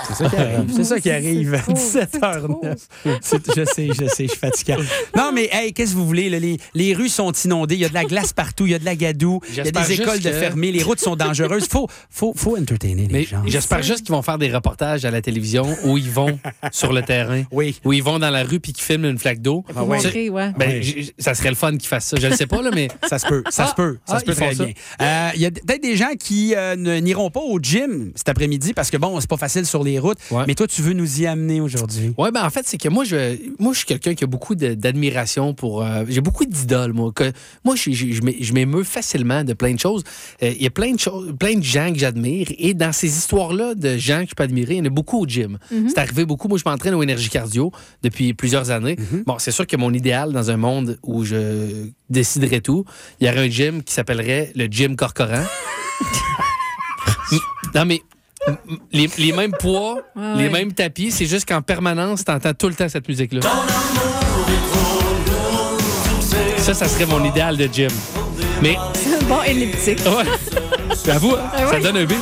C'est ça qui arrive. 17h09. Je sais, je suis fatiguant. Non, mais hey, qu'est-ce que vous voulez? Là, les rues sont inondées. Il y a de la glace partout. Il y a de la gadoue. Il y a des écoles de fermées. Les routes sont dangereuses. Faut entertainer les gens. J'espère juste qu'ils vont faire des reportages à la télévision où ils vont sur le terrain. Oui. Où ils vont dans la rue puis qu'ils filment une flaque d'eau. Ça serait le fun qu'ils fassent ça. Je ne sais pas, là, mais... Ça se peut. Ça se peut très bien. Il y a peut-être des gens qui n'iront pas au gym cet après-midi parce que, bon, c'est pas facile sur les routes. Ouais. Mais toi, tu veux nous y amener aujourd'hui. Oui, en fait, c'est que moi, je suis quelqu'un qui a beaucoup d'admiration pour... j'ai beaucoup d'idoles, moi. Moi, je m'émeus facilement de plein de choses. Il y a plein de gens que j'admire. Et dans ces histoires-là de gens que je peux admirer, il y en a beaucoup au gym. Mm-hmm. C'est arrivé beaucoup. Moi, je m'entraîne au Énergie Cardio depuis plusieurs années. Mm-hmm. Bon, c'est sûr que mon idéal dans un monde où je déciderais tout, il y aurait un gym qui s'appellerait le Gym Corcoran. Non, mais les mêmes poids, les mêmes tapis, c'est juste qu'en permanence, t'entends tout le temps cette musique-là. Ça serait mon idéal de gym. Mais... C'est un bon elliptique. Ouais. J'avoue, ça donne un beat.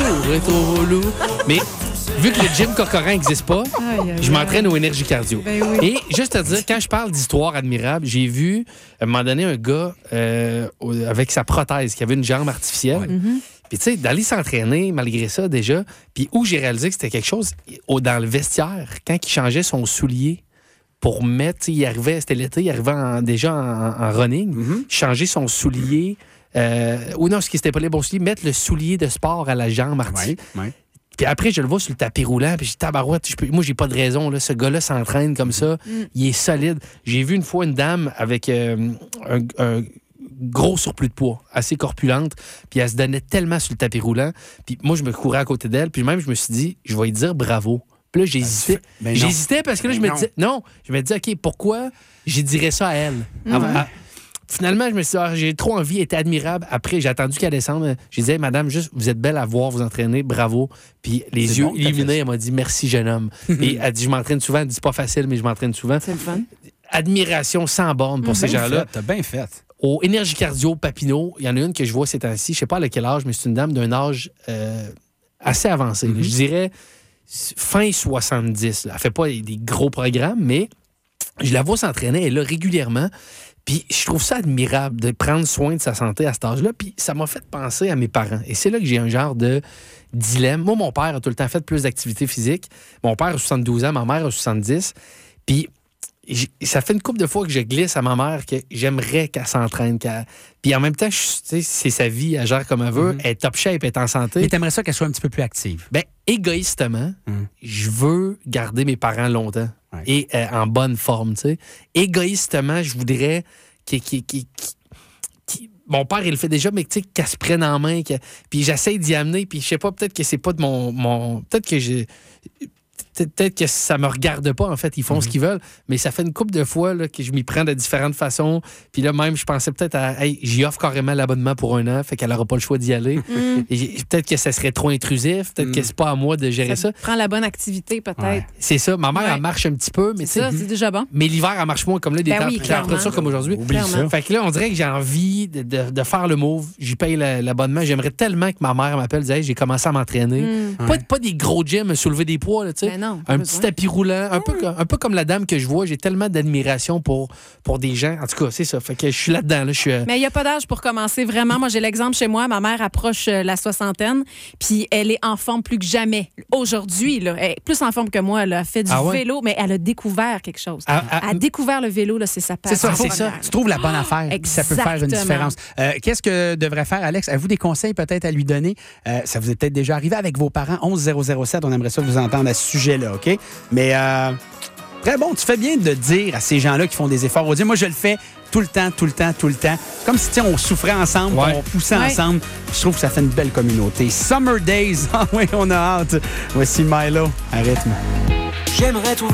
Mais... Vu que le Gym Corcoran n'existe pas, je m'entraîne au Énergie Cardio. Ben oui. Et juste te dire, quand je parle d'histoire admirable, j'ai vu, à un moment donné, un gars avec sa prothèse qui avait une jambe artificielle. Ouais. Mm-hmm. Puis tu sais, d'aller s'entraîner, malgré ça, déjà, puis où j'ai réalisé que c'était quelque chose dans le vestiaire, quand il changeait son soulier pour mettre, il arrivait, c'était l'été, il arrivait déjà en running, il changeait son soulier, ou non, ce qui c'était pas les bons souliers, mettre le soulier de sport à la jambe artificielle. Ouais. Puis après, je le vois sur le tapis roulant, puis je dis, tabarouette, moi, j'ai pas de raison. Là. Ce gars-là s'entraîne comme ça. Il est solide. J'ai vu une fois une dame avec un gros surplus de poids, assez corpulente, puis elle se donnait tellement sur le tapis roulant. Puis moi, je me courais à côté d'elle, puis même, je me suis dit, je vais lui dire bravo. Puis là, j'hésitais. J'hésitais parce que là, je me disais, OK, pourquoi je dirais ça à elle? Finalement, je me suis dit, j'ai trop envie, elle était admirable. Après, j'ai attendu qu'elle descende. Je disais, madame, juste, vous êtes belle à voir, vous entraîner, bravo. Puis les yeux illuminés, elle m'a dit, merci, jeune homme. Et elle dit, je m'entraîne souvent. Elle dit, c'est pas facile, mais je m'entraîne souvent. C'est le fun. Admiration sans borne pour ces gens-là. T'as bien fait. Au Énergie Cardio Papineau, il y en a une que je vois ces temps-ci. Je sais pas à quel âge, mais c'est une dame d'un âge assez avancé. Je dirais fin 70. Là. Elle fait pas des gros programmes, mais je la vois s'entraîner. Elle est là régulièrement. Puis je trouve ça admirable de prendre soin de sa santé à cet âge-là. Puis ça m'a fait penser à mes parents. Et c'est là que j'ai un genre de dilemme. Moi, mon père a tout le temps fait plus d'activité physique. Mon père a 72 ans, ma mère a 70. Puis ça fait une couple de fois que je glisse à ma mère que j'aimerais qu'elle s'entraîne. Puis en même temps, c'est sa vie, elle gère comme elle veut. Elle est top shape, elle est en santé. Mais t'aimerais ça qu'elle soit un petit peu plus active? Bien, égoïstement, je veux garder mes parents longtemps. Ouais. Et en bonne forme, tu sais. Égoïstement, je voudrais mon père, il le fait déjà, mais tu sais, qu'elle se prenne en main. Puis j'essaie d'y amener, puis je sais pas, peut-être que c'est pas de mon... Peut-être que ça me regarde pas, en fait. Ils font ce qu'ils veulent. Mais ça fait une couple de fois là, que je m'y prends de différentes façons. Puis là, même, je pensais peut-être à... Hey, j'y offre carrément l'abonnement pour 1 an, fait qu'elle n'aura pas le choix d'y aller. Et peut-être que ça serait trop intrusif. Peut-être que c'est pas à moi de gérer ça. Prends la bonne activité, peut-être. Ouais. C'est ça. Ma mère, elle marche un petit peu. Mais c'est déjà bon. Mais l'hiver, elle marche moins comme là, des températures comme aujourd'hui. Fait que là, on dirait que j'ai envie de faire le move. J'y paye l'abonnement. J'aimerais tellement que ma mère m'appelle et dise, hey, j'ai commencé à m'entraîner. Pas des gros gyms, soulever des poids, tu sais. Un petit tapis roulant, un peu comme la dame que je vois. J'ai tellement d'admiration pour des gens. En tout cas, c'est ça. Fait que je suis là-dedans. Là, Mais il n'y a pas d'âge pour commencer, vraiment. Moi, j'ai l'exemple chez moi. Ma mère approche la 60aine, puis elle est en forme plus que jamais. Aujourd'hui, là, elle est plus en forme que moi. Elle a fait du vélo, mais elle a découvert quelque chose. Elle a découvert le vélo, là, c'est sa passion. C'est ça. Tu trouves la bonne affaire. Ça peut faire une différence. Qu'est-ce que devrait faire Alex? Avez-vous des conseils peut-être à lui donner? Ça vous est peut-être déjà arrivé avec vos parents. 11007, on aimerait ça vous entendre à ce sujet-là, OK? Mais très bon, tu fais bien de dire à ces gens-là qui font des efforts. Moi, je le fais tout le temps. C'est comme si on souffrait ensemble, on poussait ensemble. Je trouve que ça fait une belle communauté. Summer Days, oui, on a hâte. Voici Milo à rythme. J'aimerais trouver